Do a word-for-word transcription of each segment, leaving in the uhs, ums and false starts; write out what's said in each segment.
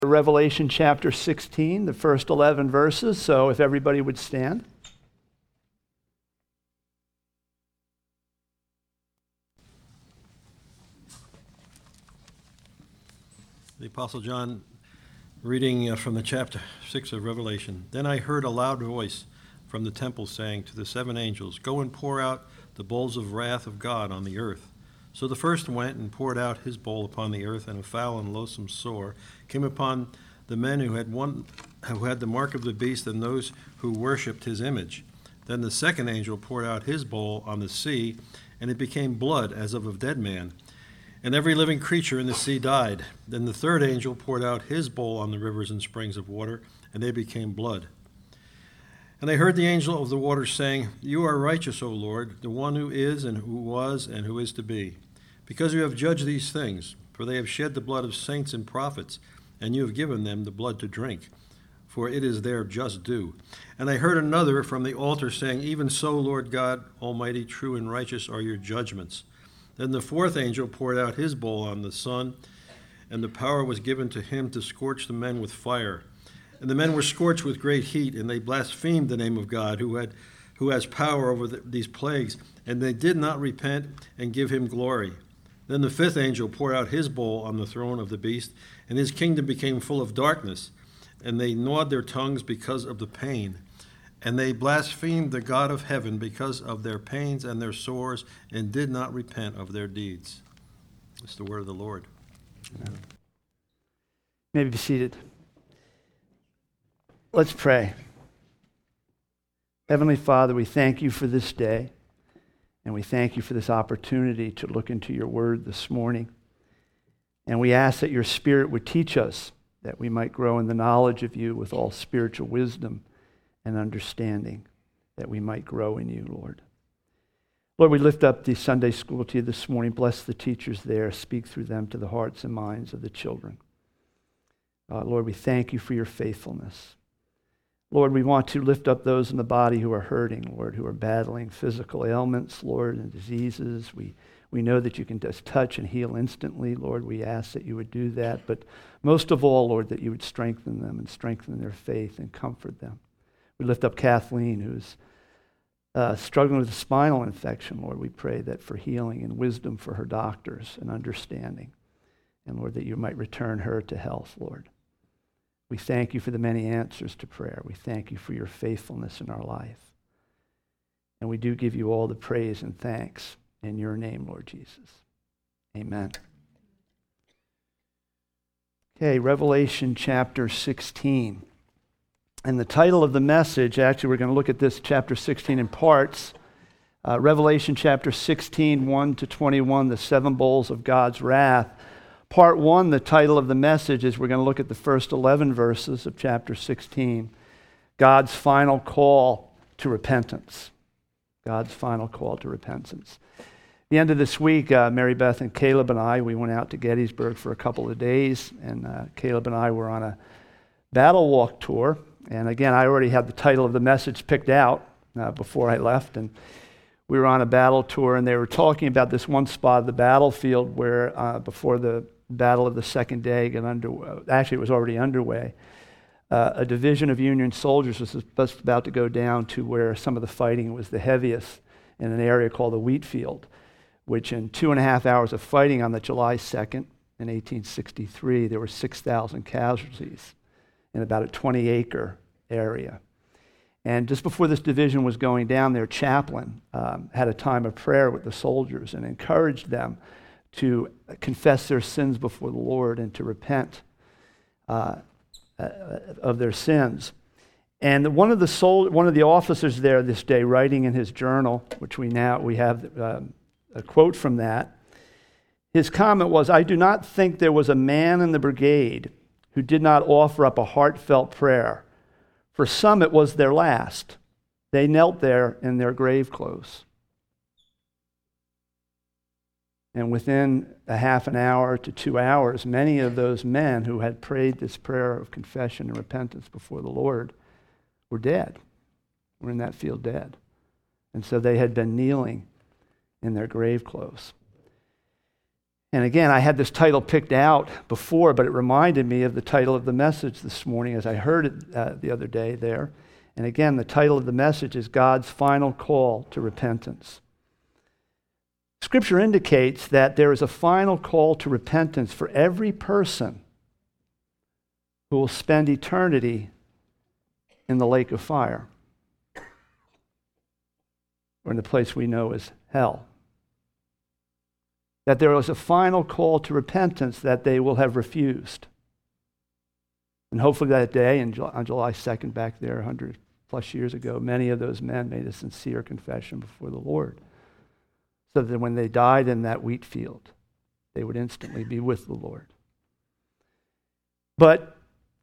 Revelation chapter sixteen, the first eleven verses. So if everybody would stand. The Apostle John reading from the chapter six of Revelation. Then I heard a loud voice from the temple saying to the seven angels, "Go and pour out the bowls of wrath of God on the earth." So the first went and poured out his bowl upon the earth, and a foul and loathsome sore came upon the men who had one, who had the mark of the beast, and those who worshipped his image. Then the second angel poured out his bowl on the sea, and it became blood as of a dead man, and every living creature in the sea died. Then the third angel poured out his bowl on the rivers and springs of water, and they became blood. And I heard the angel of the waters saying, "You are righteous, O Lord, the one who is and who was and who is to be, because you have judged these things, for they have shed the blood of saints and prophets, and you have given them the blood to drink, for it is their just due." And I heard another from the altar saying, "Even so, Lord God Almighty, true and righteous are your judgments." Then the fourth angel poured out his bowl on the sun, and the power was given to him to scorch the men with fire. And the men were scorched with great heat, and they blasphemed the name of God, who had, who has power over the, these plagues, and they did not repent and give him glory. Then the fifth angel poured out his bowl on the throne of the beast, and his kingdom became full of darkness, and they gnawed their tongues because of the pain. And they blasphemed the God of heaven because of their pains and their sores, and did not repent of their deeds. It's the word of the Lord. Amen. Maybe be seated. Let's pray. Heavenly Father, we thank you for this day, and we thank you for this opportunity to look into your word this morning. And we ask that your Spirit would teach us, that we might grow in the knowledge of you with all spiritual wisdom and understanding, that we might grow in you, Lord. Lord, we lift up the Sunday school to you this morning. Bless the teachers there. Speak through them to the hearts and minds of the children. Uh, Lord, we thank you for your faithfulness. Lord, we want to lift up those in the body who are hurting, Lord, who are battling physical ailments, Lord, and diseases. We we know that you can just touch and heal instantly, Lord. We ask that you would do that. But most of all, Lord, that you would strengthen them and strengthen their faith and comfort them. We lift up Kathleen, who's uh, struggling with a spinal infection, Lord. We pray that for healing and wisdom for her doctors and understanding. And, Lord, that you might return her to health, Lord. We thank you for the many answers to prayer. We thank you for your faithfulness in our life. And we do give you all the praise and thanks in your name, Lord Jesus. Amen. Okay, Revelation chapter sixteen. And the title of the message, actually we're going to look at this chapter sixteen in parts. Uh, Revelation chapter sixteen, one to twenty-one, the seven bowls of God's wrath. Part one, the title of the message is we're going to look at the first eleven verses of chapter sixteen. God's final call to repentance. God's final call to repentance. The end of this week, uh, Mary Beth and Caleb and I, we went out to Gettysburg for a couple of days, and uh, Caleb and I were on a battle walk tour. And again, I already had the title of the message picked out uh, before I left, and we were on a battle tour, and they were talking about this one spot of the battlefield where uh, before the battle of the second day got underway, actually it was already underway, uh, a division of Union soldiers was just about to go down to where some of the fighting was the heaviest in an area called the Wheat Field, which in two and a half hours of fighting on the July second in eighteen sixty-three, there were six thousand casualties in about a twenty acre area. And just before this division was going down, their chaplain um, had a time of prayer with the soldiers and encouraged them to confess their sins before the Lord and to repent uh, uh, of their sins. And one of the sol- one of the officers there this day, writing in his journal, which we now we have um, a quote from that, his comment was, "I do not think there was a man in the brigade who did not offer up a heartfelt prayer. For some, it was their last. They knelt there in their grave clothes." And within a half an hour to two hours, many of those men who had prayed this prayer of confession and repentance before the Lord were dead, were in that field dead. And so they had been kneeling in their grave clothes. And again, I had this title picked out before, but it reminded me of the title of the message this morning as I heard it uh, the other day there. And again, the title of the message is God's Final Call to Repentance. Scripture indicates that there is a final call to repentance for every person who will spend eternity in the lake of fire, or in the place we know as hell. That there was a final call to repentance that they will have refused. And hopefully that day, on July second back there, one hundred plus years ago, many of those men made a sincere confession before the Lord, so that when they died in that wheat field, they would instantly be with the Lord. But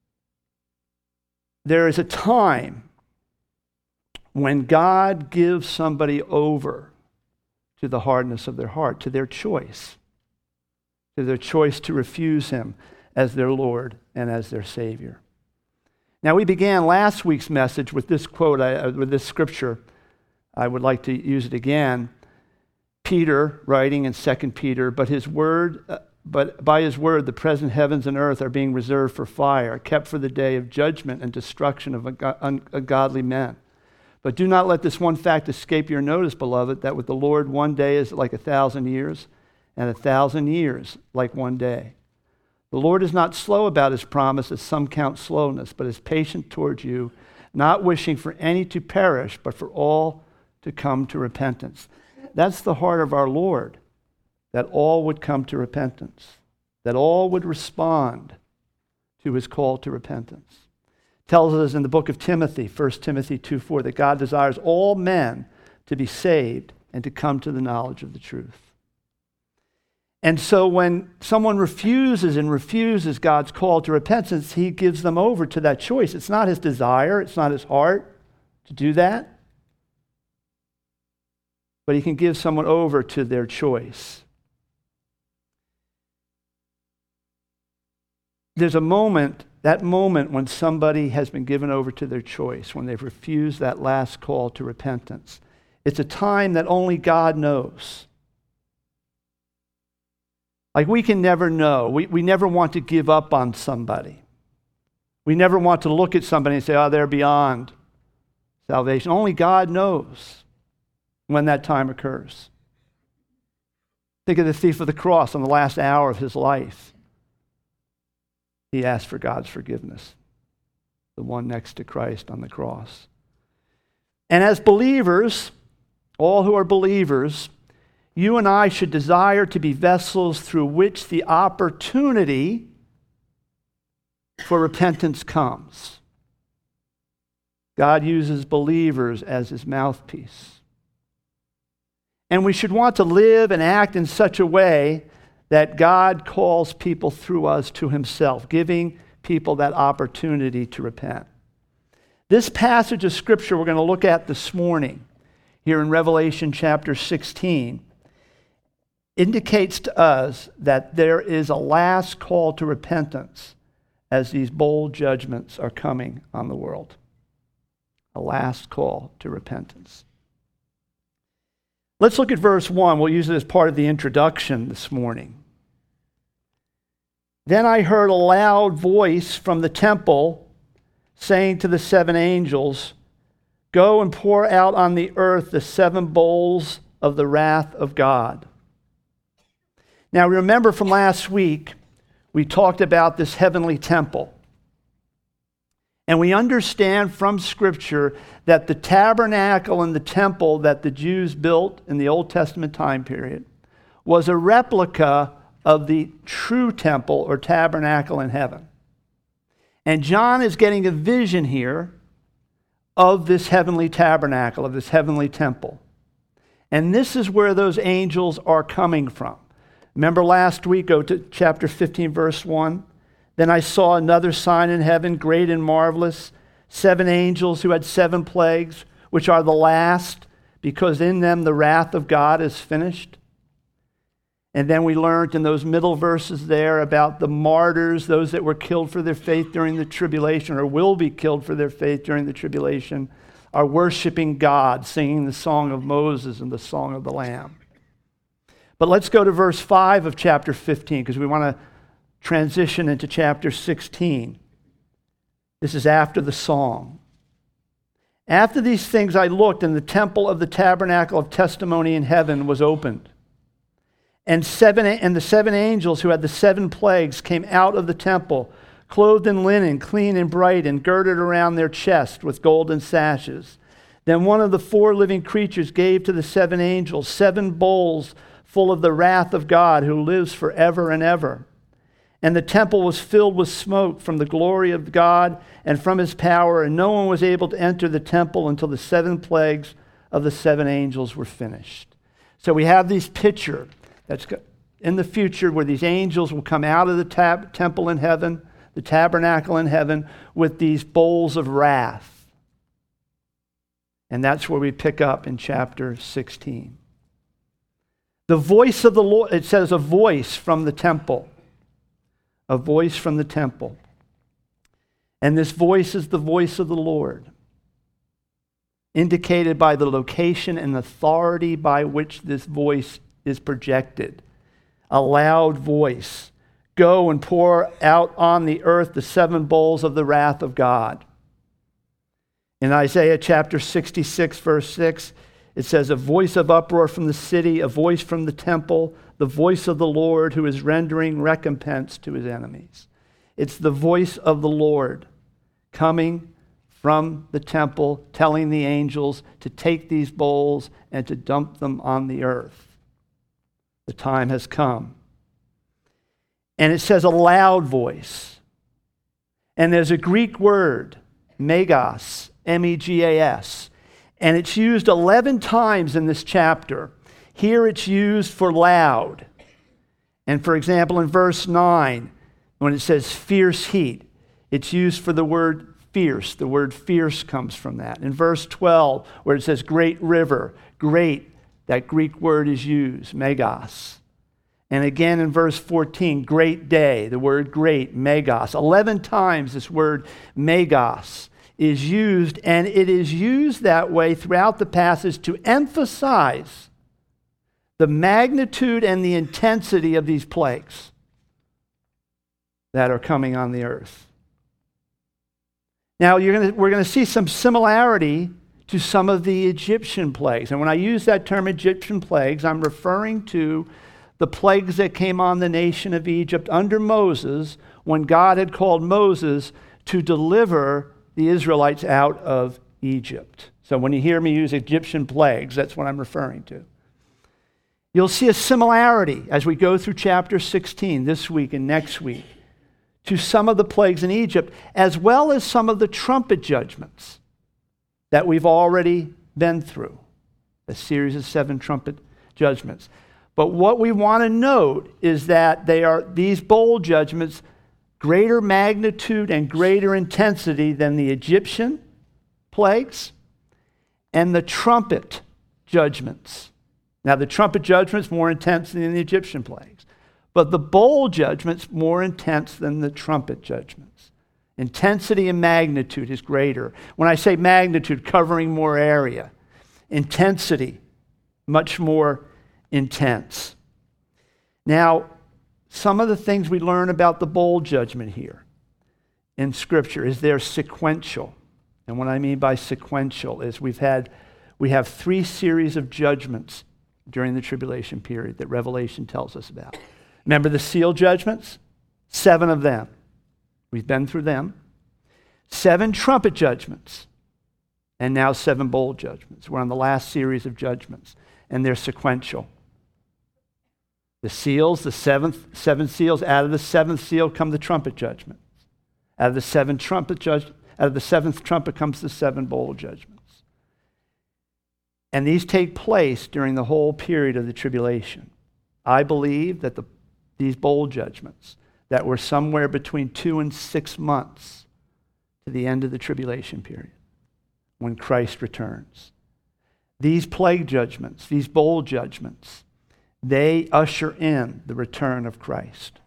there is a time when God gives somebody over to the hardness of their heart, to their choice, to their choice to refuse Him as their Lord and as their Savior. Now, we began last week's message with this quote, I, with this scripture. I would like to use it again. Peter, writing in Second Peter, but his word, uh, but by his word, the present heavens and earth are being reserved for fire, kept for the day of judgment and destruction of ungodly men. But do not let this one fact escape your notice, beloved, that with the Lord one day is like a thousand years, and a thousand years like one day. The Lord is not slow about His promise, as some count slowness, but is patient towards you, not wishing for any to perish, but for all to come to repentance. That's the heart of our Lord, that all would come to repentance, that all would respond to His call to repentance. Tells us in the book of Timothy, First Timothy two four, that God desires all men to be saved and to come to the knowledge of the truth. And so when someone refuses and refuses God's call to repentance, He gives them over to that choice. It's not His desire, it's not His heart to do that, but He can give someone over to their choice. There's a moment That moment when somebody has been given over to their choice, when they've refused that last call to repentance, it's a time that only God knows. Like, we can never know. We, we never want to give up on somebody. We never want to look at somebody and say, oh, they're beyond salvation. Only God knows when that time occurs. Think of the thief of the cross on the last hour of his life. He asked for God's forgiveness, the one next to Christ on the cross. And as believers, all who are believers, you and I should desire to be vessels through which the opportunity for repentance comes. God uses believers as His mouthpiece. And we should want to live and act in such a way that God calls people through us to Himself, giving people that opportunity to repent. This passage of Scripture we're going to look at this morning, here in Revelation chapter sixteen, indicates to us that there is a last call to repentance as these bold judgments are coming on the world. A last call to repentance. Let's look at verse one. We'll use it as part of the introduction this morning. Then I heard a loud voice from the temple saying to the seven angels, go and pour out on the earth the seven bowls of the wrath of God. Now remember from last week, we talked about this heavenly temple. And we understand from Scripture that the tabernacle and the temple that the Jews built in the Old Testament time period was a replica of the true temple or tabernacle in heaven. And John is getting a vision here of this heavenly tabernacle, of this heavenly temple. And this is where those angels are coming from. Remember last week, go to chapter fifteen, verse one. Then I saw another sign in heaven, great and marvelous, seven angels who had seven plagues, which are the last, because in them the wrath of God is finished. And then we learned in those middle verses there about the martyrs, those that were killed for their faith during the tribulation, or will be killed for their faith during the tribulation, are worshiping God, singing the song of Moses and the song of the Lamb. But let's go to verse five of chapter fifteen, because we want to transition into chapter sixteen. This is after the song. After these things I looked, and the temple of the tabernacle of testimony in heaven was opened. And seven and the seven angels who had the seven plagues came out of the temple, clothed in linen, clean and bright, and girded around their chest with golden sashes. Then one of the four living creatures gave to the seven angels seven bowls full of the wrath of God, who lives forever and ever. And the temple was filled with smoke from the glory of God and from his power, and no one was able to enter the temple until the seven plagues of the seven angels were finished. So we have this picture that's in the future where these angels will come out of the tab- temple in heaven, the tabernacle in heaven, with these bowls of wrath. And that's where we pick up in chapter sixteen. The voice of the Lord, it says a voice from the temple. A voice from the temple. And this voice is the voice of the Lord, indicated by the location and authority by which this voice is projected. A loud voice. Go and pour out on the earth the seven bowls of the wrath of God. In Isaiah chapter sixty-six, verse six, it says, a voice of uproar from the city, a voice from the temple, the voice of the Lord who is rendering recompense to his enemies. It's the voice of the Lord coming from the temple, telling the angels to take these bowls and to dump them on the earth. The time has come. And it says a loud voice. And there's a Greek word, megas, M E G A S. And it's used eleven times in this chapter. Here it's used for loud. And for example, in verse nine, when it says fierce heat, it's used for the word fierce. The word fierce comes from that. In verse twelve, where it says great river, great, that Greek word is used, megas. And again in verse fourteen, great day, the word great, megas. eleven times this word megas is used, and it is used that way throughout the passage to emphasize the magnitude and the intensity of these plagues that are coming on the earth. Now, you're gonna, we're going to see some similarity to some of the Egyptian plagues. And when I use that term Egyptian plagues, I'm referring to the plagues that came on the nation of Egypt under Moses when God had called Moses to deliver the Israelites out of Egypt. So when you hear me use Egyptian plagues, that's what I'm referring to. You'll see a similarity as we go through chapter sixteen this week and next week to some of the plagues in Egypt, as well as some of the trumpet judgments that we've already been through, a series of seven trumpet judgments. But what we want to note is that they are these bowl judgments greater magnitude and greater intensity than the Egyptian plagues and the trumpet judgments. Now, the trumpet judgment's more intense than the Egyptian plagues, but the bowl judgment's more intense than the trumpet judgments. Intensity and magnitude is greater. When I say magnitude, covering more area. Intensity, much more intense. Now, some of the things we learn about the bowl judgment here in Scripture is they're sequential. And what I mean by sequential is we've had, we have three series of judgments during the tribulation period that Revelation tells us about. Remember the seal judgments? Seven of them. We've been through them. Seven trumpet judgments. And now seven bowl judgments. We're on the last series of judgments. And they're sequential. The seals, the seventh, seven seals, out of the seventh seal come the trumpet judgments. Out of the seven trumpet judge, out of the seventh trumpet comes the seven bowl judgments. And these take place during the whole period of the tribulation. I believe that the, these bowl judgments that were somewhere between two and six months to the end of the tribulation period when Christ returns. These plague judgments, these bowl judgments, they usher in the return of Christ.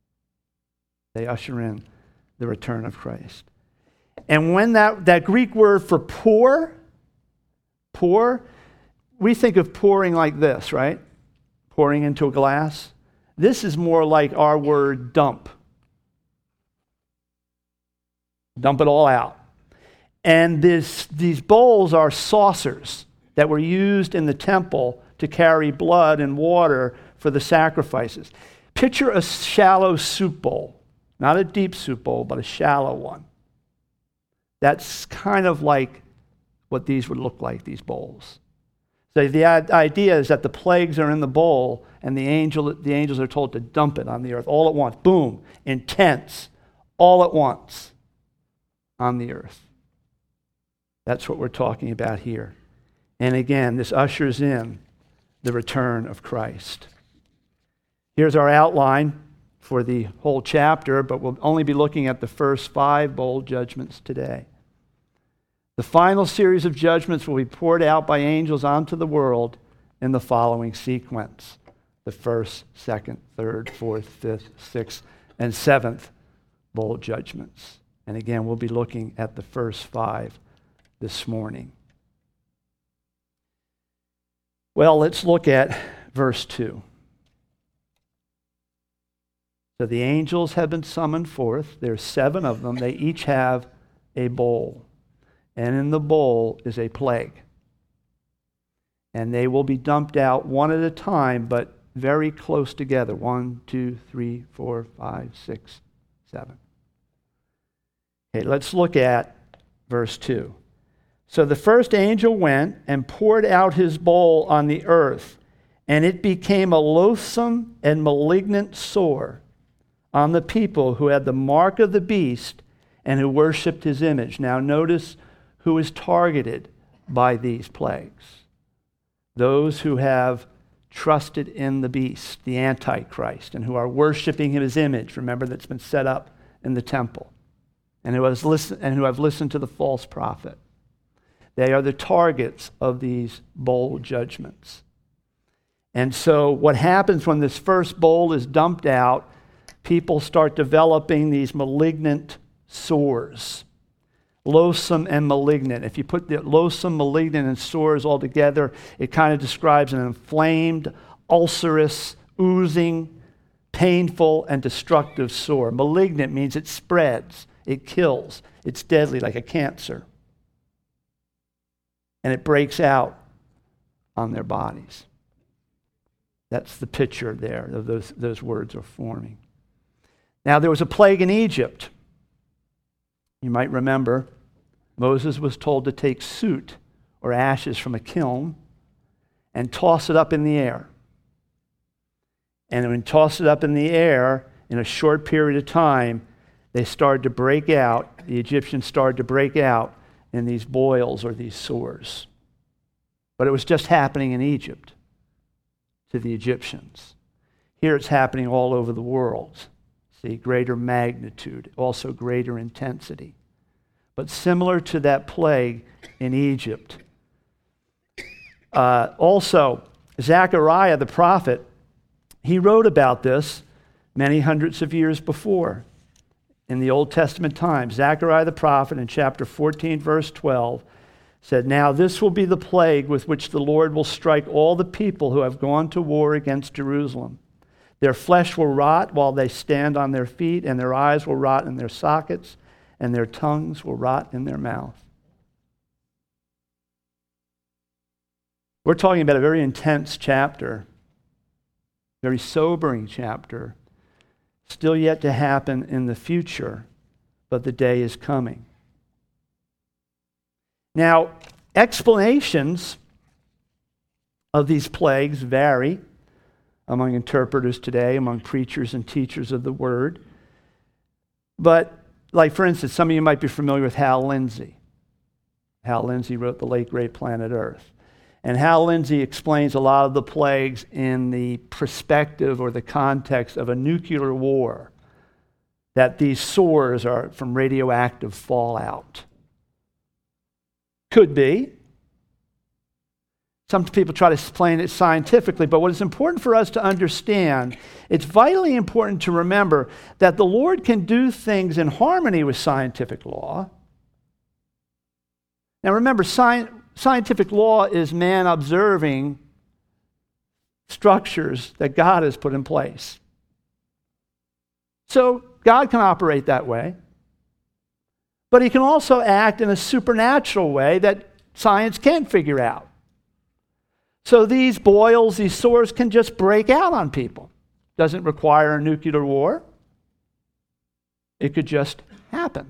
They usher in the return of Christ. And when that, that Greek word for pour, pour, we think of pouring like this, right? pouring into a glass. This is more like our word dump. Dump it all out. And this, these bowls are saucers that were used in the temple to carry blood and water for the sacrifices. Picture a shallow soup bowl. Not a deep soup bowl, but a shallow one. That's kind of like what these would look like, these bowls. So the idea is that the plagues are in the bowl, and the angel, the angels are told to dump it on the earth all at once. Boom, intense, all at once on the earth. That's what we're talking about here. And again, this ushers in the return of Christ. Here's our outline for the whole chapter, but we'll only be looking at the first five bowl judgments today. The final series of judgments will be poured out by angels onto the world in the following sequence: the first, second, third, fourth, fifth, sixth, and seventh bowl judgments. And again, we'll be looking at the first five this morning. Well, let's look at verse two. So the angels have been summoned forth. There's seven of them. They each have a bowl. And in the bowl is a plague. And they will be dumped out one at a time, but very close together. One, two, three, four, five, six, seven. Okay, let's look at verse two. So the first angel went and poured out his bowl on the earth, and it became a loathsome and malignant sore on the people who had the mark of the beast and who worshipped his image. Now notice who is targeted by these plagues. Those who have trusted in the beast, the Antichrist, and who are worshiping his image. Remember, that's been set up in the temple. And who, has listen, and who have listened to the false prophet. They are the targets of these bowl judgments. And so what happens when this first bowl is dumped out, people start developing these malignant sores. Loathsome and malignant. If you put the loathsome, malignant, and sores all together, it kind of describes an inflamed, ulcerous, oozing, painful, and destructive sore. Malignant means it spreads, it kills, it's deadly like a cancer. And it breaks out on their bodies. That's the picture there of those, those words are forming. Now, there was a plague in Egypt. You might remember Moses was told to take soot or ashes from a kiln and toss it up in the air. And when he tossed it up in the air, in a short period of time, they started to break out, the Egyptians started to break out in these boils or these sores. But it was just happening in Egypt to the Egyptians. Here it's happening all over the world. See, greater magnitude, also greater intensity. But similar to that plague in Egypt. Uh, also, Zechariah the prophet, he wrote about this many hundreds of years before. In the Old Testament times, Zechariah the prophet in chapter fourteen, verse twelve, said, "Now this will be the plague with which the Lord will strike all the people who have gone to war against Jerusalem. Their flesh will rot while they stand on their feet, and their eyes will rot in their sockets, and their tongues will rot in their mouth." We're talking about a very intense chapter, very sobering chapter, still yet to happen in the future, but the day is coming. Now, explanations of these plagues vary among interpreters today, among preachers and teachers of the word. But, like for instance, some of you might be familiar with Hal Lindsey. Hal Lindsey wrote The Late Great Planet Earth. And Hal Lindsey explains a lot of the plagues in the perspective or the context of a nuclear war, that these sores are from radioactive fallout. Could be. Some people try to explain it scientifically, but what is important for us to understand, it's vitally important to remember that the Lord can do things in harmony with scientific law. Now remember, sci- scientific law is man observing structures that God has put in place. So God can operate that way, but he can also act in a supernatural way that science can't figure out. So these boils, these sores can just break out on people. Doesn't require a nuclear war. It could just happen,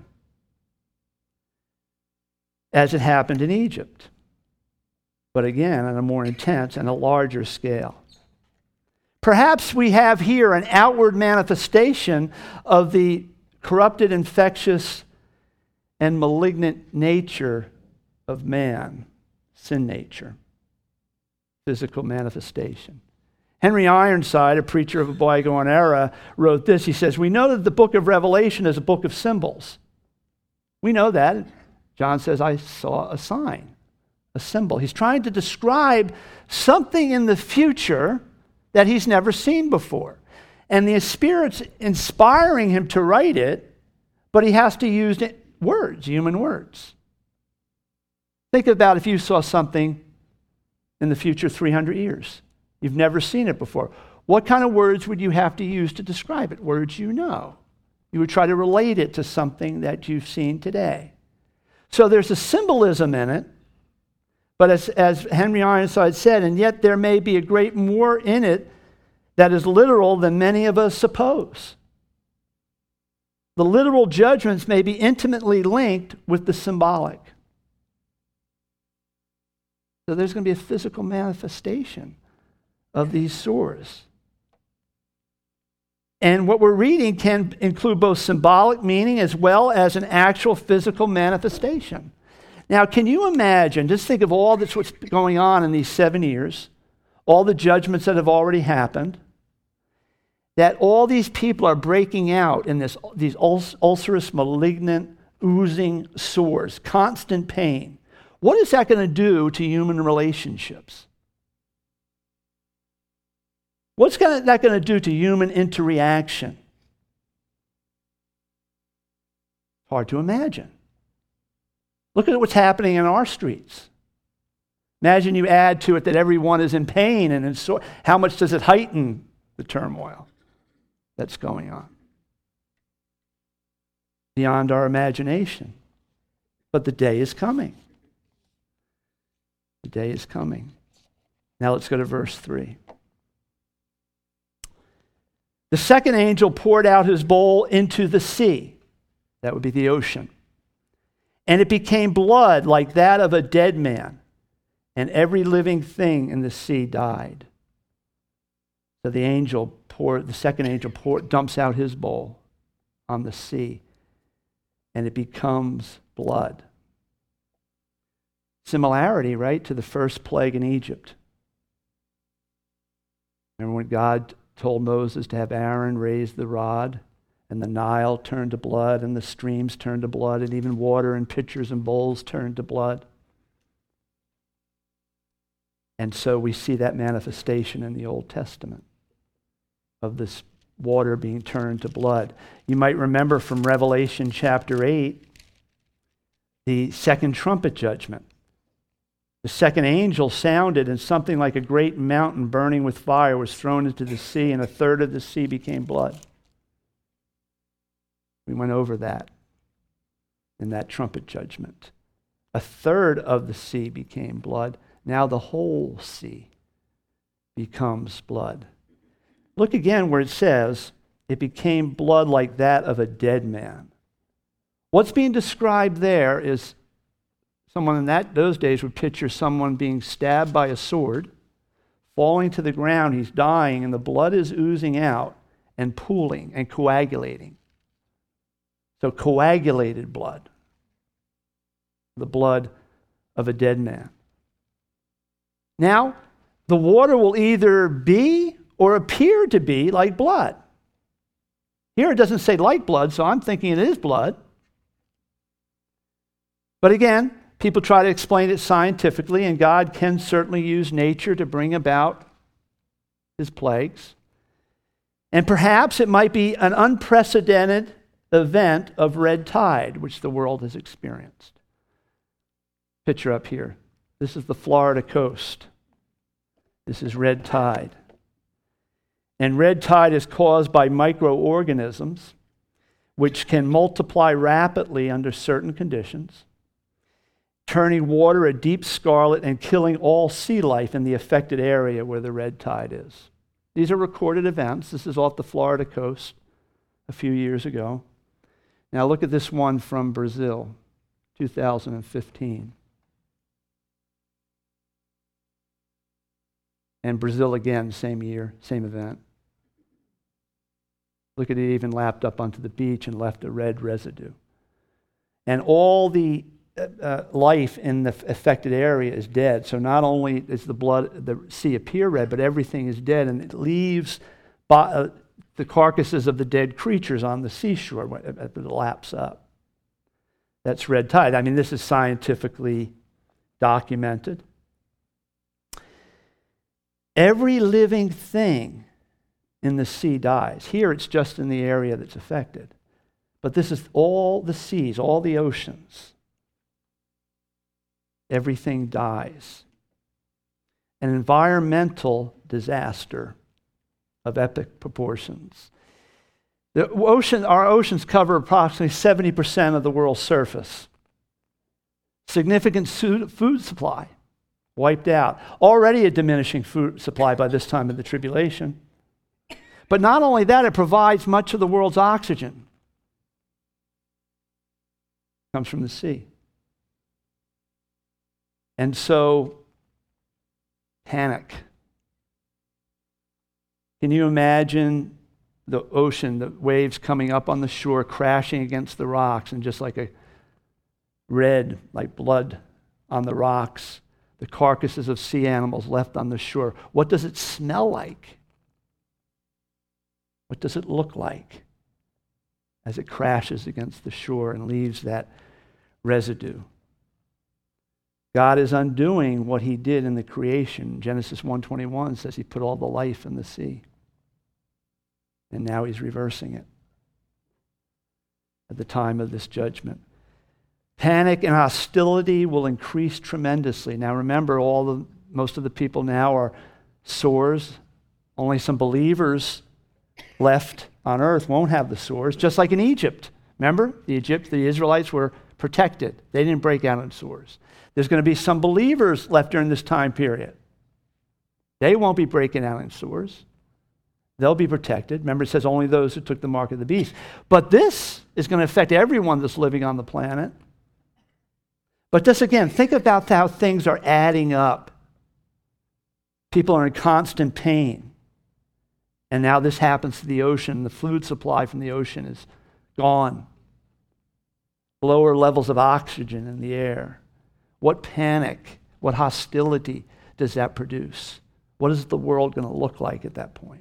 as it happened in Egypt. But again, on a more intense and a larger scale. Perhaps we have here an outward manifestation of the corrupted, infectious, and malignant nature of man, sin nature, physical manifestation. Henry Ironside, a preacher of a bygone era, wrote this. He says, "We know that the book of Revelation is a book of symbols. We know that. John says, I saw a sign, a symbol." He's trying to describe something in the future that he's never seen before. And the Spirit's inspiring him to write it, but he has to use words, human words. Think about if you saw something in the future three hundred years. You've never seen it before. What kind of words would you have to use to describe it? Words you know. You would try to relate it to something that you've seen today. So there's a symbolism in it, but as, as Henry Ironside said, and yet there may be a great more in it that is literal than many of us suppose. The literal judgments may be intimately linked with the symbolic. So there's going to be a physical manifestation of these sores. And what we're reading can include both symbolic meaning as well as an actual physical manifestation. Now, can you imagine, just think of all that's what's going on in these seven years, all the judgments that have already happened, that all these people are breaking out in this, these ulcerous, malignant, oozing sores, constant pain. What is that going to do to human relationships? What's that going to do to human interaction? Hard to imagine. Look at what's happening in our streets. Imagine you add to it that everyone is in pain, and in so, how much does it heighten the turmoil that's going on? Beyond our imagination. But the day is coming. The day is coming. Now let's go to verse three. The second angel poured out his bowl into the sea. That would be the ocean. And it became blood like that of a dead man. And every living thing in the sea died. So the angel poured, the second angel poured, dumps out his bowl on the sea. And it becomes blood. Similarity, right, to the first plague in Egypt. Remember when God told Moses to have Aaron raise the rod, and the Nile turned to blood, and the streams turned to blood, and even water in pitchers and bowls turned to blood. And so we see that manifestation in the Old Testament of this water being turned to blood. You might remember from Revelation chapter eight, the second trumpet judgment. The second angel sounded, and something like a great mountain burning with fire was thrown into the sea, and a third of the sea became blood. We went over that in that trumpet judgment. A third of the sea became blood. Now the whole sea becomes blood. Look again where it says, it became blood like that of a dead man. What's being described there is someone in that those days would picture someone being stabbed by a sword, falling to the ground, he's dying, and the blood is oozing out and pooling and coagulating. So coagulated blood, the blood of a dead man. Now, the water will either be or appear to be like blood. Here it doesn't say like blood, so I'm thinking it is blood. But again, people try to explain it scientifically, and God can certainly use nature to bring about his plagues. And perhaps it might be an unprecedented event of red tide, which the world has experienced. Picture up here. This is the Florida coast. This is red tide. And red tide is caused by microorganisms which can multiply rapidly under certain conditions, turning water a deep scarlet and killing all sea life in the affected area where the red tide is. These are recorded events. This is off the Florida coast a few years ago. Now look at this one from Brazil, two thousand fifteen. And Brazil again, same year, same event. Look at it, even lapped up onto the beach and left a red residue. And all the uh, life in the affected area is dead. So not only does the blood, the sea appear red, but everything is dead, and it leaves bo- uh, the carcasses of the dead creatures on the seashore when it, it laps up. That's red tide. I mean, this is scientifically documented. Every living thing in the sea dies. Here it's just in the area that's affected. But this is all the seas, all the oceans. Everything dies. An environmental disaster of epic proportions. The ocean, our oceans cover approximately seventy percent of the world's surface. Significant food supply wiped out. Already a diminishing food supply by this time of the tribulation. But not only that, it provides much of the world's oxygen. It comes from the sea. And so, panic. Can you imagine the ocean, the waves coming up on the shore, crashing against the rocks, and just like a red, like blood on the rocks, the carcasses of sea animals left on the shore? What does it smell like? What does it look like as it crashes against the shore and leaves that residue? God is undoing what he did in the creation. Genesis one twenty-one says he put all the life in the sea. And now he's reversing it at the time of this judgment. Panic and hostility will increase tremendously. Now remember, all the most of the people now are sores. Only some believers left on earth won't have the sores, just like in Egypt. Remember, the Egypt, the Israelites were protected. They didn't break out in sores. There's going to be some believers left during this time period. They won't be breaking out in sores. They'll be protected. Remember, it says only those who took the mark of the beast. But this is going to affect everyone that's living on the planet. But just again, think about how things are adding up. People are in constant pain. And now this happens to the ocean. The food supply from the ocean is gone. Lower levels of oxygen in the air. What panic, what hostility does that produce? What is the world going to look like at that point?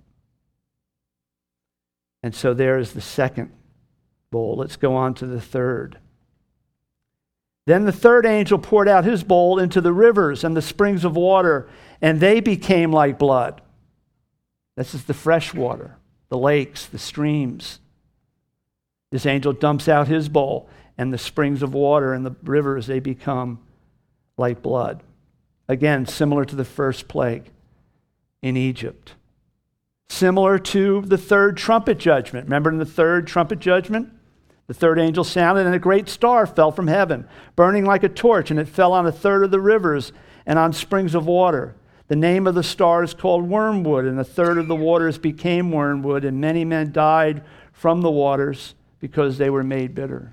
And so there is the second bowl. Let's go on to the third. Then the third angel poured out his bowl into the rivers and the springs of water, and they became like blood. This is the fresh water, the lakes, the streams. This angel dumps out his bowl, and the springs of water and the rivers, they become like blood. Again, similar to the first plague in Egypt. Similar to the third trumpet judgment. Remember in the third trumpet judgment? The third angel sounded, and a great star fell from heaven, burning like a torch, and it fell on a third of the rivers and on springs of water. The name of the star is called Wormwood, and a third of the waters became wormwood, and many men died from the waters because they were made bitter.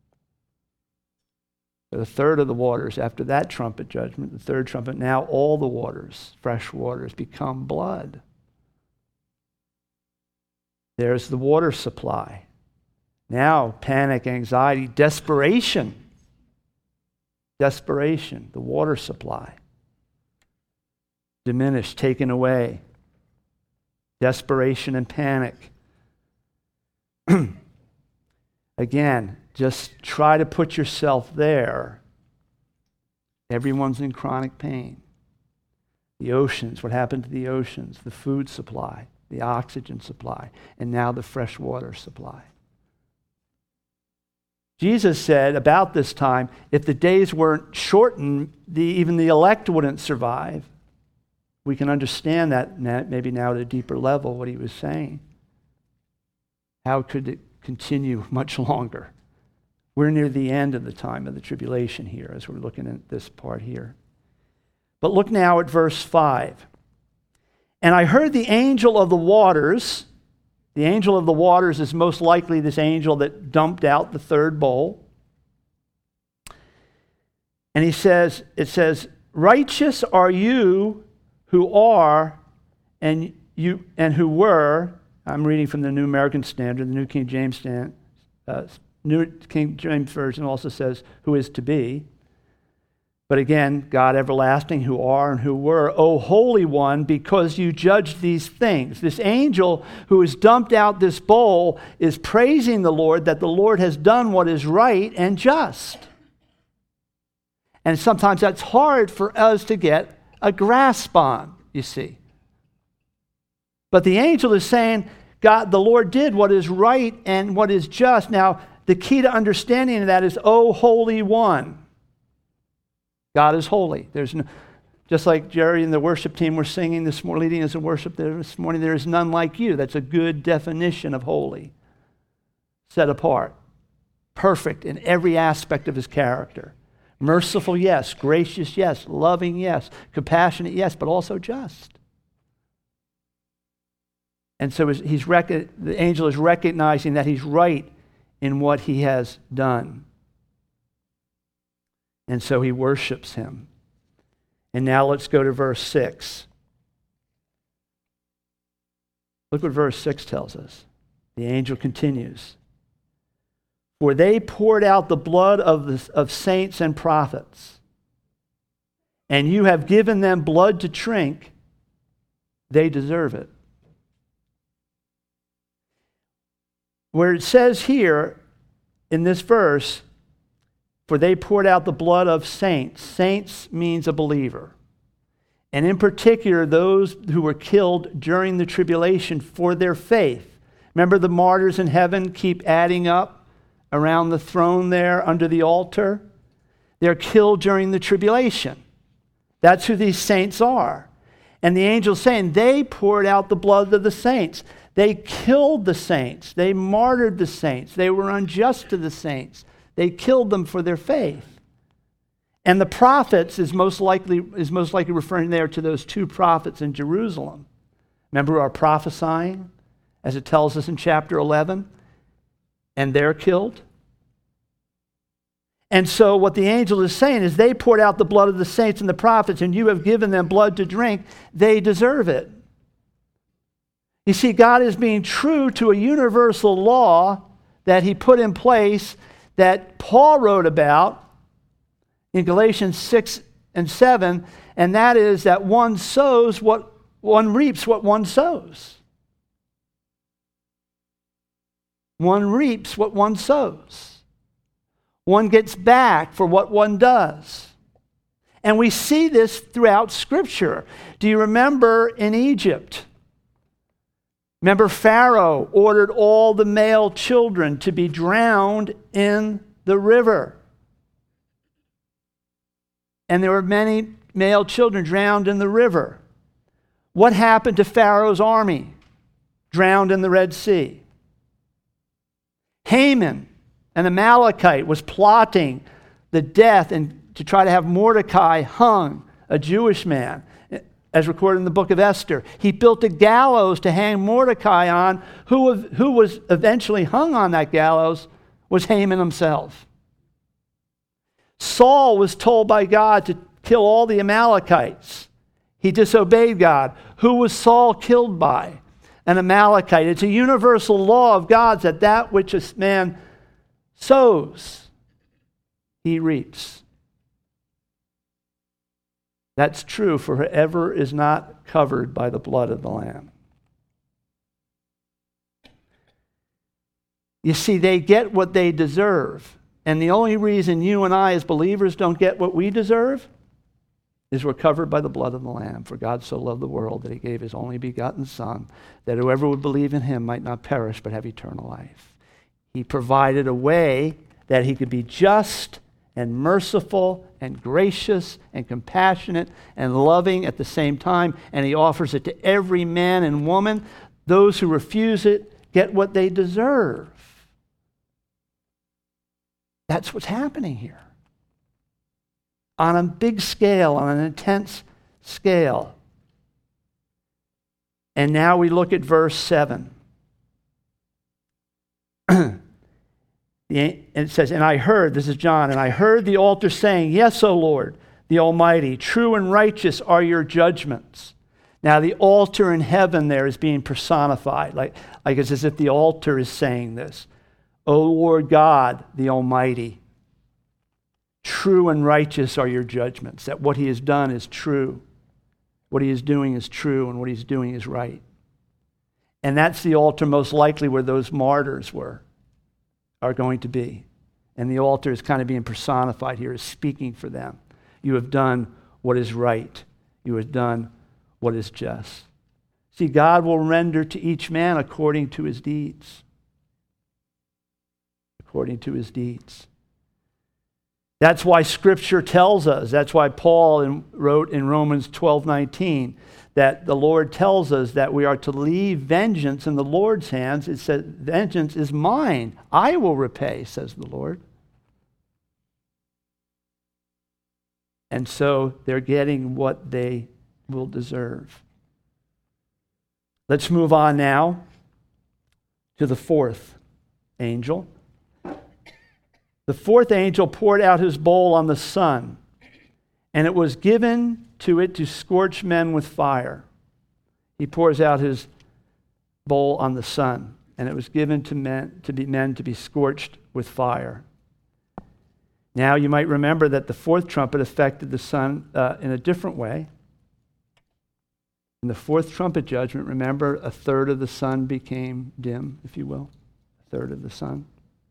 But a third of the waters, after that trumpet judgment, the third trumpet, now all the waters, fresh waters, become blood. There's the water supply. Now, panic, anxiety, desperation. Desperation, the water supply. Diminished, taken away. Desperation and panic. Again, just try to put yourself there. Everyone's in chronic pain. The oceans, what happened to the oceans? The food supply, the oxygen supply, and now the fresh water supply. Jesus said about this time, if the days weren't shortened, the, even the elect wouldn't survive. we can understand that maybe now at a deeper level, what he was saying. How could it continue much longer? We're near the end of the time of the tribulation here as we're looking at this part here. But look now at verse five. And I heard the angel of the waters. The angel of the waters is most likely this angel that dumped out the third bowl. And he says, it says, righteous are you who are and you and who were. I'm reading from the New American Standard, the New King James Stand, uh, New King James Version also says, who is to be. But again, God everlasting, who are and who were, O Holy One, because you judged these things. This angel who has dumped out this bowl is praising the Lord that the Lord has done what is right and just. And sometimes that's hard for us to get a grasp on, you see. But the angel is saying, God, the Lord did what is right and what is just. Now, the key to understanding of that is, O Holy One. God is holy. There's no, just like Jerry and the worship team were singing this morning, leading us in worship this morning, there is none like you. That's a good definition of holy. Set apart. Perfect in every aspect of his character. Merciful, yes. Gracious, yes. Loving, yes. Compassionate, yes. But also just. And so he's rec- the angel is recognizing that he's right in what he has done. And so he worships him. And now let's go to verse six. Look what verse six tells us. The angel continues. For they poured out the blood of, the, of saints and prophets, and you have given them blood to drink. They deserve it. Where it says here in this verse, for they poured out the blood of saints. Saints means a believer. And in particular, those who were killed during the tribulation for their faith. Remember the martyrs in heaven keep adding up around the throne there under the altar? They're killed during the tribulation. That's who these saints are. And the angel's saying they poured out the blood of the saints. They killed the saints. They martyred the saints. They were unjust to the saints. They killed them for their faith. And the prophets is most likely is most likely referring there to those two prophets in Jerusalem. Remember who are prophesying, as it tells us in chapter eleven? And they're killed. And so what the angel is saying is they poured out the blood of the saints and the prophets, and you have given them blood to drink. They deserve it. You see, God is being true to a universal law that he put in place that Paul wrote about in Galatians six and seven, and that is that one sows what one reaps what one sows. One reaps what one sows. One gets back for what one does. And we see this throughout Scripture. Do you remember in Egypt? Remember, Pharaoh ordered all the male children to be drowned in the river. And there were many male children drowned in the river. What happened to Pharaoh's army? Drowned in the Red Sea. Haman, an Amalekite, was plotting the death and to try to have Mordecai hung, a Jewish man. As recorded in the book of Esther. He built a gallows to hang Mordecai on. Who, who was eventually hung on that gallows was Haman himself. Saul was told by God to kill all the Amalekites. He disobeyed God. Who was Saul killed by? An Amalekite. It's a universal law of God's that that which a man sows, he reaps. That's true for whoever is not covered by the blood of the Lamb. You see, they get what they deserve. And the only reason you and I as believers don't get what we deserve is we're covered by the blood of the Lamb. For God so loved the world that he gave his only begotten Son, that whoever would believe in him might not perish but have eternal life. He provided a way that he could be just and merciful and gracious and compassionate and loving at the same time, and he offers it to every man and woman. Those who refuse it get what they deserve. That's what's happening here. On a big scale, on an intense scale. And now we look at verse seven. And it says, and I heard, this is John, and I heard the altar saying, yes, O Lord, the Almighty, true and righteous are your judgments. Now the altar in heaven there is being personified, like, like it's as if the altar is saying this. O Lord God, the Almighty, true and righteous are your judgments. That what he has done is true. What he is doing is true, and what he's doing is right. And that's the altar most likely where those martyrs were, are going to be. And the altar is kind of being personified here, is speaking for them. You have done what is right. You have done what is just. See, God will render to each man according to his deeds. According to his deeds. That's why Scripture tells us, that's why Paul in, wrote in Romans twelve nineteen, that the Lord tells us that we are to leave vengeance in the Lord's hands. It says, vengeance is mine. I will repay, says the Lord. And so they're getting what they will deserve. Let's move on now to the fourth angel. The fourth angel poured out his bowl on the sun, and it was given to it to scorch men with fire. He pours out his bowl on the sun, and it was given to men to be men to be scorched with fire. Now you might remember that the fourth trumpet affected the sun uh, in a different way. In the fourth trumpet judgment, remember, a third of the sun became dim, if you will, a third of the sun.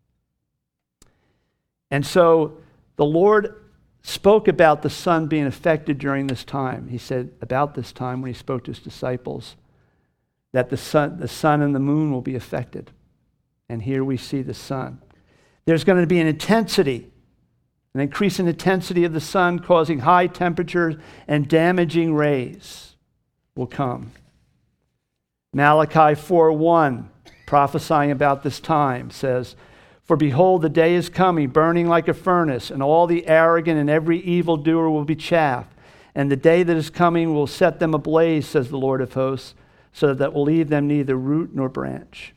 And so the Lord spoke about the sun being affected during this time. He said about this time when he spoke to his disciples that the sun, the sun and the moon will be affected. And here we see the sun. There's going to be an intensity, an increase in intensity of the sun causing high temperatures and damaging rays will come. Malachi four one, prophesying about this time, says, for behold, the day is coming, burning like a furnace, and all the arrogant and every evildoer will be chaffed. And the day that is coming will set them ablaze, says the Lord of hosts, so that will leave them neither root nor branch.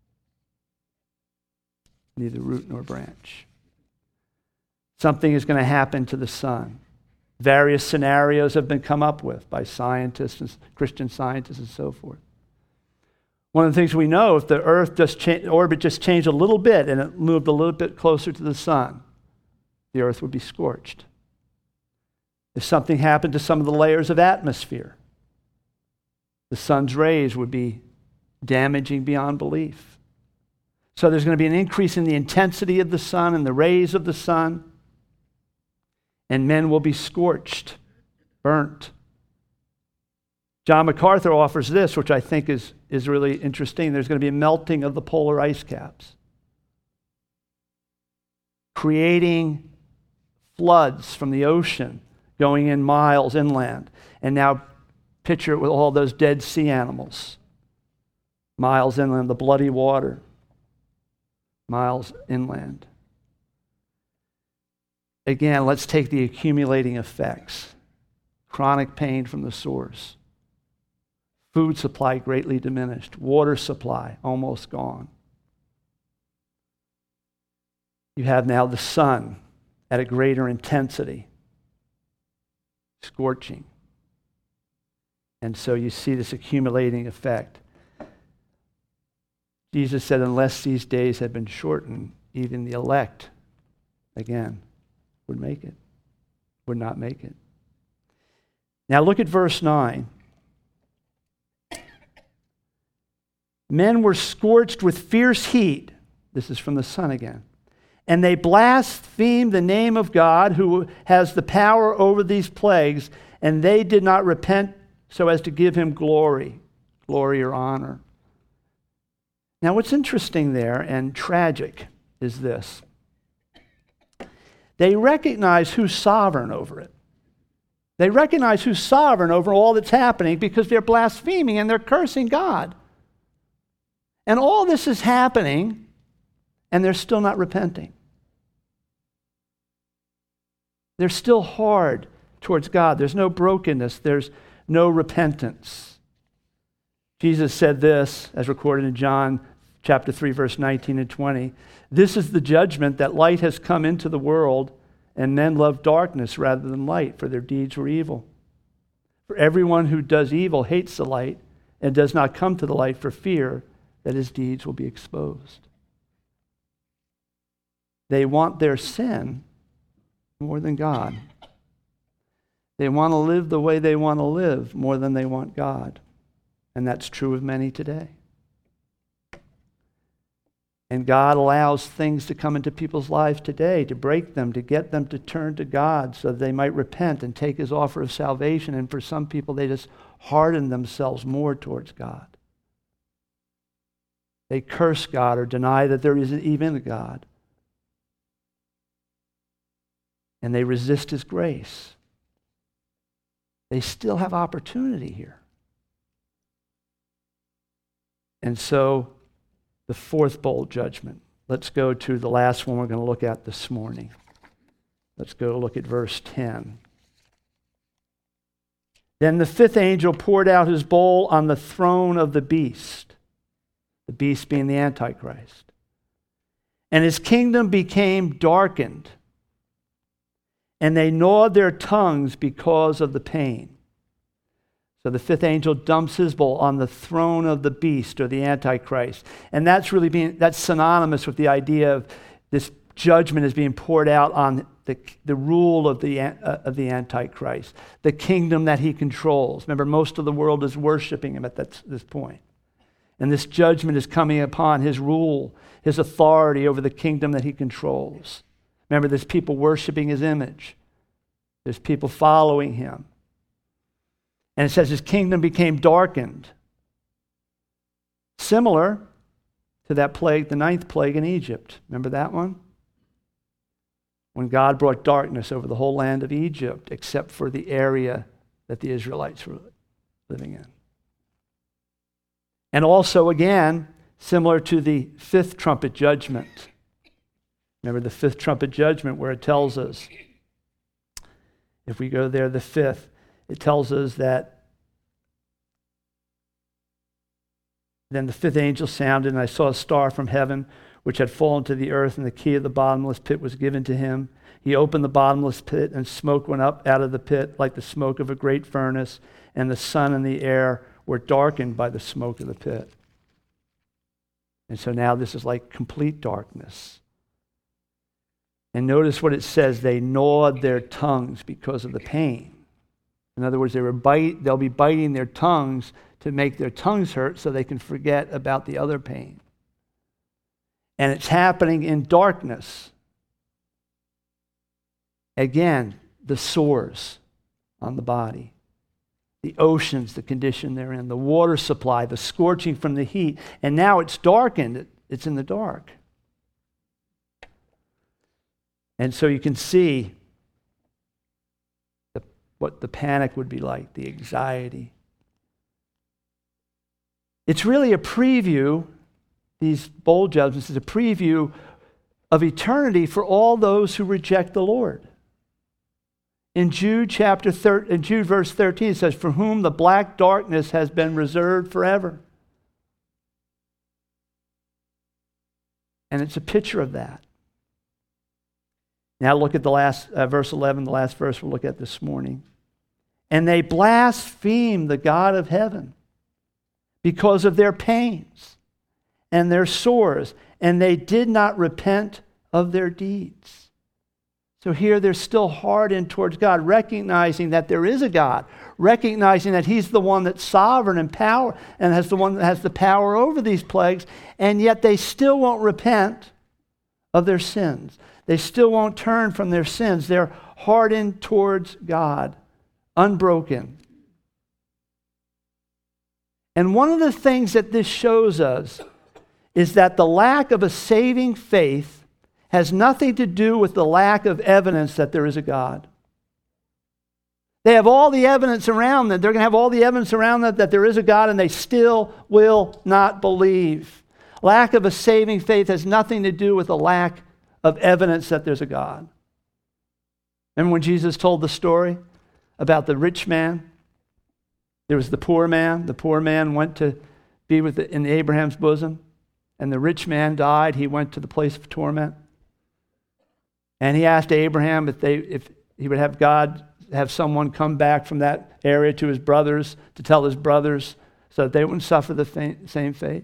Neither root nor branch. Something is going to happen to the sun. Various scenarios have been come up with by scientists and Christian scientists and so forth. One of the things we know, if the Earth just cha- orbit just changed a little bit and it moved a little bit closer to the sun, the Earth would be scorched. If something happened to some of the layers of atmosphere, the sun's rays would be damaging beyond belief. So there's going to be an increase in the intensity of the sun and the rays of the sun, and men will be scorched, burnt. John MacArthur offers this, which I think is, is really interesting. There's going to be a melting of the polar ice caps, creating floods from the ocean going in miles inland. And now picture it with all those dead sea animals. Miles inland, the bloody water. Miles inland. Again, let's take the accumulating effects. Chronic pain from the source. Food supply greatly diminished. Water supply almost gone. You have now the sun at a greater intensity, scorching. And so you see this accumulating effect. Jesus said, unless these days had been shortened, even the elect, again, would make it, would not make it. Now look at verse nine. Men were scorched with fierce heat. This is from the sun again. And they blasphemed the name of God who has the power over these plagues, and they did not repent so as to give him glory, glory or honor. Now what's interesting there and tragic is this. they recognize who's sovereign over it. They recognize who's sovereign over all that's happening because they're blaspheming and they're cursing God. And all this is happening, and they're still not repenting. They're still hard towards God. There's no brokenness. There's no repentance. Jesus said this, as recorded in John chapter three, verse nineteen and twenty. This is the judgment, that light has come into the world, and men love darkness rather than light, for their deeds were evil. For everyone who does evil hates the light and does not come to the light for fear that his deeds will be exposed. They want their sin more than God. They want to live the way they want to live more than they want God. And that's true of many today. And God allows things to come into people's lives today to break them, to get them to turn to God so that they might repent and take his offer of salvation. And for some people, they just harden themselves more towards God. They curse God or deny that there isn't even a God. And they resist his grace. They still have opportunity here. And so, the fourth bowl judgment. Let's go to the last one we're going to look at this morning. Let's go look at verse ten. Then the fifth angel poured out his bowl on the throne of the beast, the beast being the Antichrist. And his kingdom became darkened, and they gnawed their tongues because of the pain. So the fifth angel dumps his bowl on the throne of the beast or the Antichrist. And that's really being, that's synonymous with the idea of this judgment is being poured out on the, the rule of the, uh, of the Antichrist, the kingdom that he controls. Remember, most of the world is worshiping him at that, this point. And this judgment is coming upon his rule, his authority over the kingdom that he controls. Remember, there's people worshiping his image. There's people following him. And it says his kingdom became darkened. Similar to that plague, the ninth plague in Egypt. Remember that one? When God brought darkness over the whole land of Egypt, except for the area that the Israelites were living in. And also, again, similar to the fifth trumpet judgment. Remember the fifth trumpet judgment where it tells us, if we go there, the fifth, it tells us that then the fifth angel sounded, and I saw a star from heaven, which had fallen to the earth, and the key of the bottomless pit was given to him. He opened the bottomless pit, and smoke went up out of the pit like the smoke of a great furnace, and the sun and the air were darkened by the smoke of the pit. And so now this is like complete darkness. And notice what it says, they gnawed their tongues because of the pain. In other words, they were bite, they'll be biting their tongues to make their tongues hurt so they can forget about the other pain. And it's happening in darkness. Again, the sores on the body, the oceans, the condition they're in, the water supply, the scorching from the heat. And now it's darkened. It's in the dark. And so you can see the, what the panic would be like, the anxiety. It's really a preview, these bowl judgments is a preview of eternity for all those who reject the Lord. In Jude chapter thir- in Jude verse thirteen, it says, "For whom the black darkness has been reserved forever." And it's a picture of that. Now look at the last uh, verse eleven, the last verse we'll look at this morning. And they blaspheme the God of heaven because of their pains and their sores, and they did not repent of their deeds. So here they're still hardened towards God, recognizing that there is a God, recognizing that he's the one that's sovereign and power and has the one that has the power over these plagues, and yet they still won't repent of their sins. They still won't turn from their sins. They're hardened towards God, unbroken. And one of the things that this shows us is that the lack of a saving faith has nothing to do with the lack of evidence that there is a God. They have all the evidence around them. They're going to have all the evidence around them that there is a God, and they still will not believe. Lack of a saving faith has nothing to do with a lack of evidence that there's a God. Remember when Jesus told the story about the rich man? There was the poor man. The poor man went to be with the, in Abraham's bosom, and the rich man died. He went to the place of torment. And he asked Abraham if they if he would have God have someone come back from that area to his brothers to tell his brothers so that they wouldn't suffer the fa- same fate.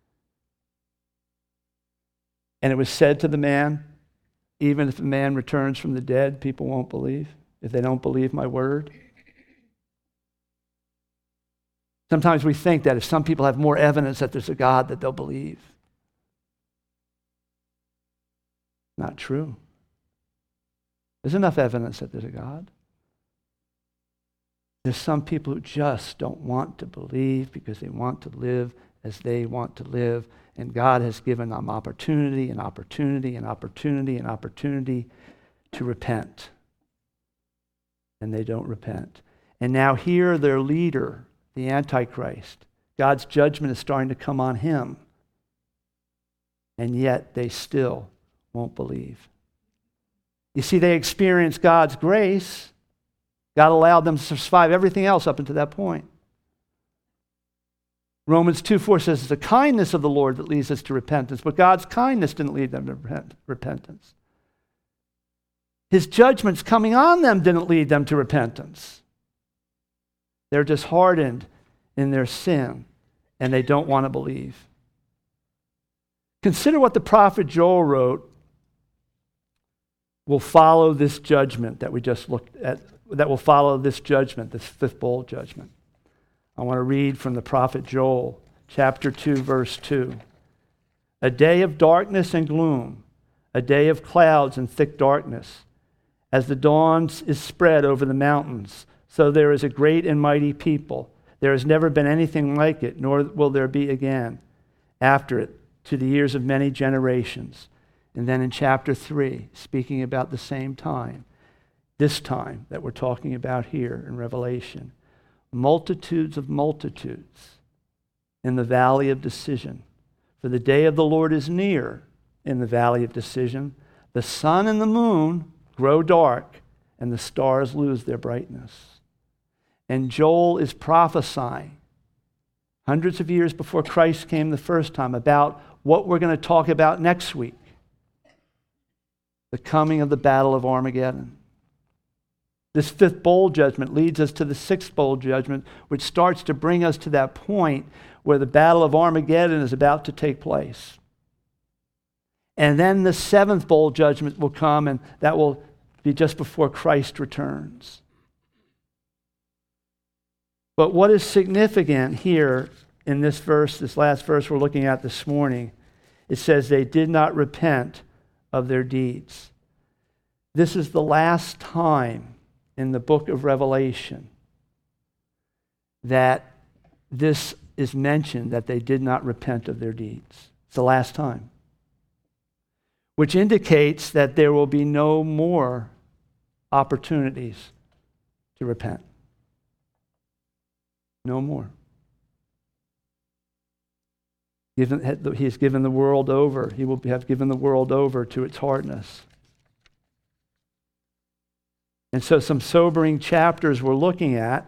And it was said to the man, even if a man returns from the dead, people won't believe if they don't believe my word. Sometimes we think that if some people have more evidence that there's a God, that they'll believe. Not true. There's enough evidence that there's a God. There's some people who just don't want to believe because they want to live as they want to live. And God has given them opportunity and opportunity and opportunity and opportunity to repent. And they don't repent. And now here their leader, the Antichrist, God's judgment is starting to come on him. And yet they still won't believe. You see, they experienced God's grace. God allowed them to survive everything else up until that point. Romans two four says it's the kindness of the Lord that leads us to repentance, but God's kindness didn't lead them to repent, repentance. His judgments coming on them didn't lead them to repentance. They're just hardened in their sin, and they don't want to believe. Consider what the prophet Joel wrote will follow this judgment that we just looked at, that will follow this judgment, this fifth bowl judgment. I want to read from the prophet Joel, chapter two, verse two. A day of darkness and gloom, a day of clouds and thick darkness. As the dawn is spread over the mountains, so there is a great and mighty people. There has never been anything like it, nor will there be again after it, to the years of many generations. And then in chapter three, speaking about the same time, this time that we're talking about here in Revelation, multitudes of multitudes in the valley of decision. For the day of the Lord is near in the valley of decision. The sun and the moon grow dark, and the stars lose their brightness. And Joel is prophesying hundreds of years before Christ came the first time about what we're going to talk about next week. The coming of the battle of Armageddon. This fifth bowl judgment leads us to the sixth bowl judgment, which starts to bring us to that point where the battle of Armageddon is about to take place. And then the seventh bowl judgment will come, and that will be just before Christ returns. But what is significant here in this verse, this last verse we're looking at this morning, it says they did not repent of their deeds. This is the last time in the book of Revelation that this is mentioned, that they did not repent of their deeds. It's the last time. Which indicates that there will be no more opportunities to repent. No more. Given, he has given the world over. He will have given the world over to its hardness. And so some sobering chapters we're looking at.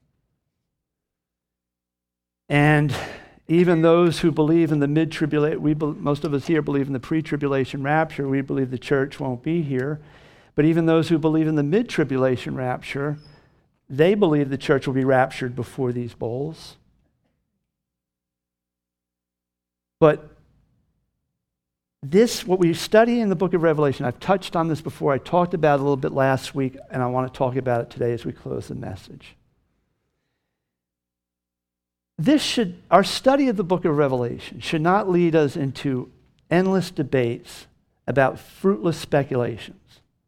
And even those who believe in the mid-tribulation, we most of us here believe in the pre-tribulation rapture. We believe the church won't be here. But even those who believe in the mid-tribulation rapture, they believe the church will be raptured before these bowls. But this, what we study in the book of Revelation, I've touched on this before. I talked about it a little bit last week, and I want to talk about it today as we close the message. This should, our study of the book of Revelation should not lead us into endless debates about fruitless speculations,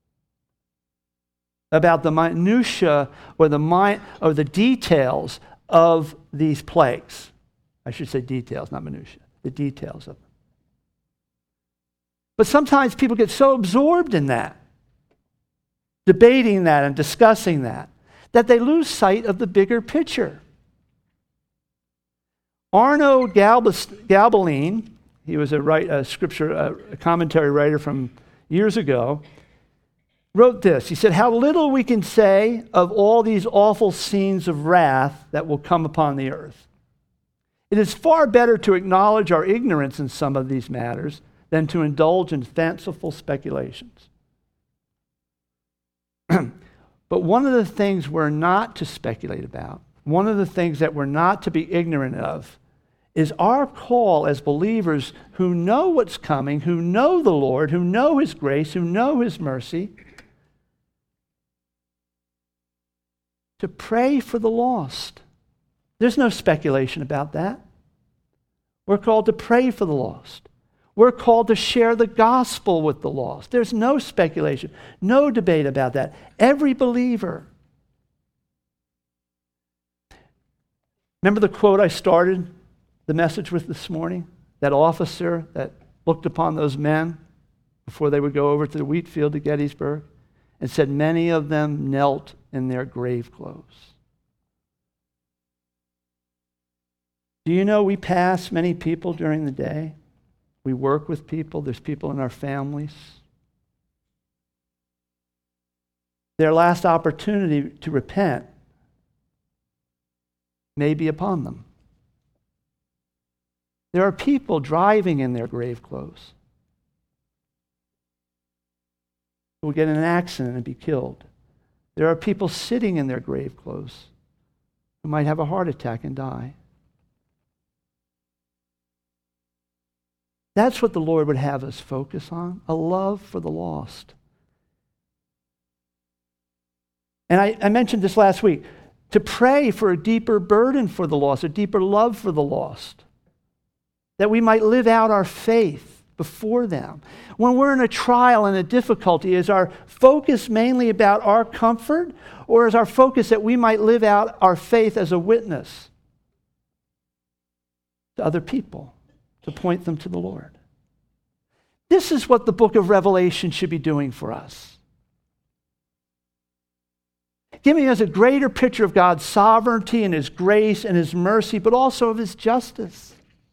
about the minutia or the mi- or the details of these plagues. I should say details, not minutia. The details of them. But sometimes people get so absorbed in that, debating that and discussing that, that they lose sight of the bigger picture. Arno Gaebelein, he was a, write, a scripture, a, a commentary writer from years ago, wrote this. He said, "How little we can say of all these awful scenes of wrath that will come upon the earth. It is far better to acknowledge our ignorance in some of these matters than to indulge in fanciful speculations." But one of the things we're not to speculate about, one of the things that we're not to be ignorant of, is our call as believers who know what's coming, who know the Lord, who know His grace, who know His mercy, to pray for the lost. There's no speculation about that. We're called to pray for the lost. We're called to share the gospel with the lost. There's no speculation, no debate about that. Every believer. Remember the quote I started the message with this morning? That officer that looked upon those men before they would go over to the wheat field to Gettysburg and said, "Many of them knelt in their grave clothes." Do you know we pass many people during the day? We work with people. There's people in our families. Their last opportunity to repent may be upon them. There are people driving in their grave clothes who will get in an accident and be killed. There are people sitting in their grave clothes who might have a heart attack and die. That's what the Lord would have us focus on, a love for the lost. And I, I mentioned this last week, to pray for a deeper burden for the lost, a deeper love for the lost, that we might live out our faith before them. When we're in a trial and a difficulty, is our focus mainly about our comfort, or is our focus that we might live out our faith as a witness to other people, to point them to the Lord? This is what the book of Revelation should be doing for us. Giving us a greater picture of God's sovereignty and His grace and His mercy, but also of His justice.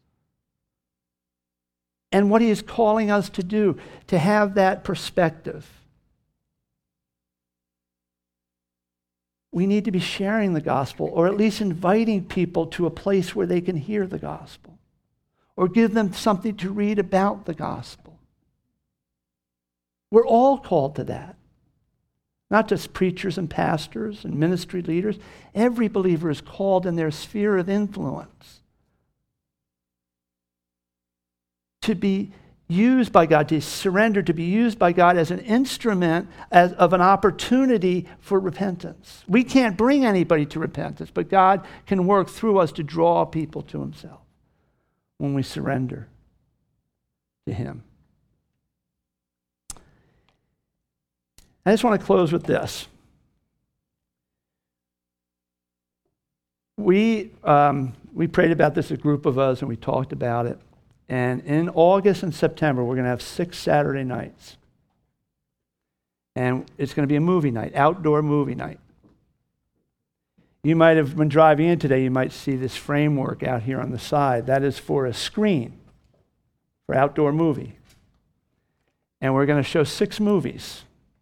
And what He is calling us to do, to have that perspective. We need to be sharing the gospel, or at least inviting people to a place where they can hear the gospel, or give them something to read about the gospel. We're all called to that. Not just preachers and pastors and ministry leaders. Every believer is called in their sphere of influence to be used by God, to surrender, to be used by God as an instrument as, of an opportunity for repentance. We can't bring anybody to repentance, but God can work through us to draw people to Himself when we surrender to Him. I just want to close with this. We, um, we prayed about this, a group of us, and we talked about it. And in August and September, we're going to have six Saturday nights. And it's going to be a movie night, outdoor movie night. You might have been driving in today, you might see this framework out here on the side. That is for a screen, for outdoor movie. And we're going to show six movies.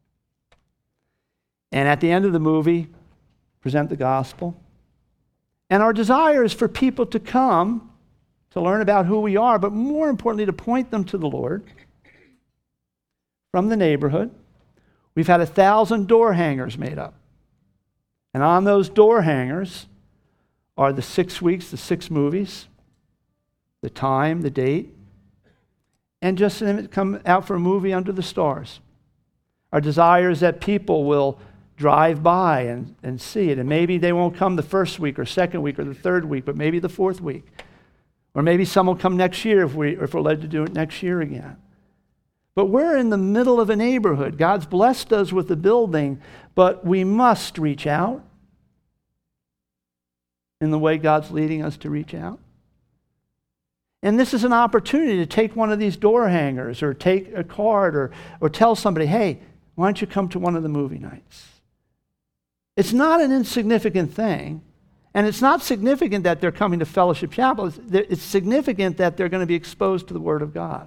And at the end of the movie, present the gospel. And our desire is for people to come to learn about who we are, but more importantly, to point them to the Lord from the neighborhood. We've had a thousand door hangers made up. And on those door hangers are the six weeks, the six movies, the time, the date, and just come out for a movie under the stars. Our desire is that people will drive by and, and see it. And maybe they won't come the first week or second week or the third week, but maybe the fourth week. Or maybe some will come next year if, we, if we're led to do it next year again. But we're in the middle of a neighborhood. God's blessed us with the building, but we must reach out in the way God's leading us to reach out. And this is an opportunity to take one of these door hangers or take a card or, or tell somebody, hey, why don't you come to one of the movie nights? It's not an insignificant thing. And it's not significant that they're coming to Fellowship Chapel. It's, it's significant that they're going to be exposed to the Word of God.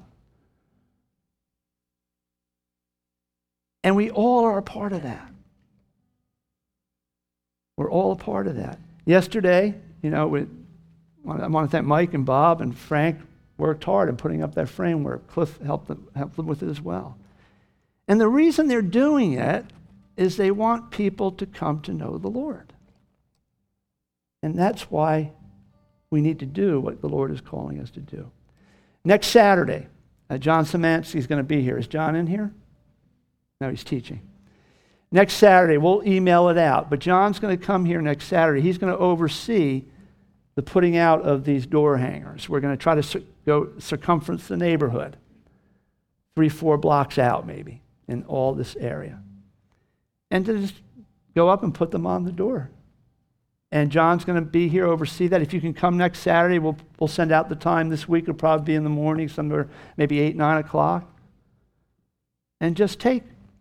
And we all are a part of that. We're all a part of that. Yesterday, you know, we, I want to thank Mike and Bob and Frank worked hard in putting up that framework. Cliff helped them, helped them with it as well. And the reason they're doing it is they want people to come to know the Lord. And that's why we need to do what the Lord is calling us to do. Next Saturday, uh, John Szymanski is going to be here. Is John in here? No, he's teaching. Next Saturday, we'll email it out. But John's going to come here next Saturday. He's going to oversee the putting out of these door hangers. We're going to try to cir- go circumference the neighborhood, three, four blocks out maybe, in all this area. And to just go up and put them on the door. And John's going to be here, oversee that. If you can come next Saturday, we'll, we'll send out the time this week. It'll probably be in the morning, somewhere maybe eight, nine o'clock. And just take,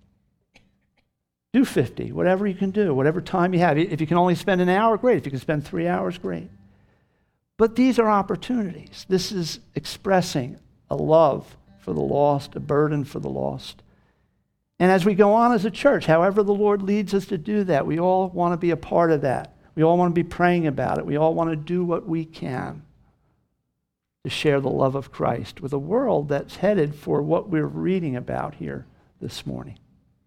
do fifty, whatever you can do, whatever time you have. If you can only spend an hour, great. If you can spend three hours, great. But these are opportunities. This is expressing a love for the lost, a burden for the lost. And as we go on as a church, however the Lord leads us to do that, we all want to be a part of that. We all want to be praying about it. We all want to do what we can to share the love of Christ with a world that's headed for what we're reading about here this morning.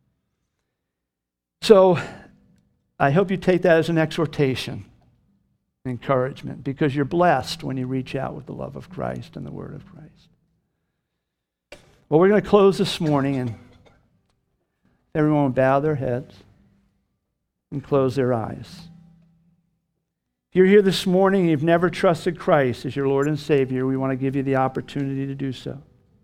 So I hope you take that as an exhortation, encouragement, because you're blessed when you reach out with the love of Christ and the word of Christ. Well, we're going to close this morning, and everyone will bow their heads and close their eyes. If you're here this morning and you've never trusted Christ as your Lord and Savior, we want to give you the opportunity to do so.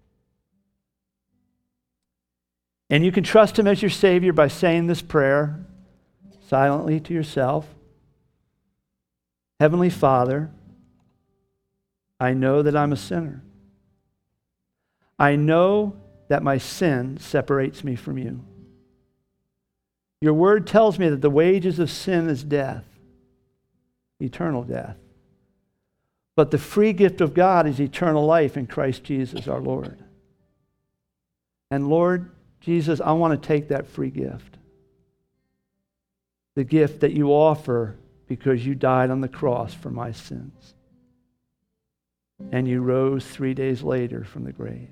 And you can trust Him as your Savior by saying this prayer silently to yourself. Heavenly Father, I know that I'm a sinner. I know that my sin separates me from you. Your word tells me that the wages of sin is death, eternal death. But the free gift of God is eternal life in Christ Jesus our Lord. And Lord Jesus, I want to take that free gift. The gift that you offer because you died on the cross for my sins. And you rose three days later from the grave.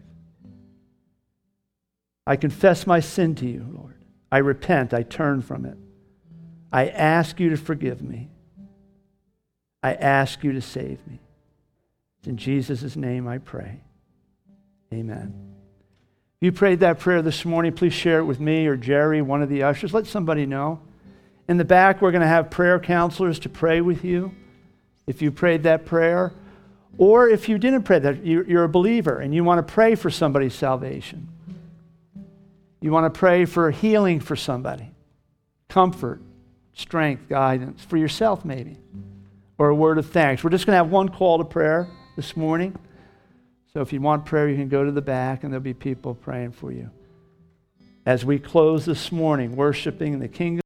I confess my sin to you, Lord. I repent. I turn from it. I ask you to forgive me. I ask you to save me. In Jesus' name I pray. Amen. If you prayed that prayer this morning, please share it with me or Jerry, one of the ushers. Let somebody know. In the back, we're going to have prayer counselors to pray with you if you prayed that prayer. Or if you didn't pray that, you're a believer and you want to pray for somebody's salvation. You want to pray for healing for somebody, comfort, strength, guidance, for yourself maybe, or a word of thanks. We're just going to have one call to prayer this morning. So if you want prayer, you can go to the back and there'll be people praying for you. As we close this morning, worshiping the King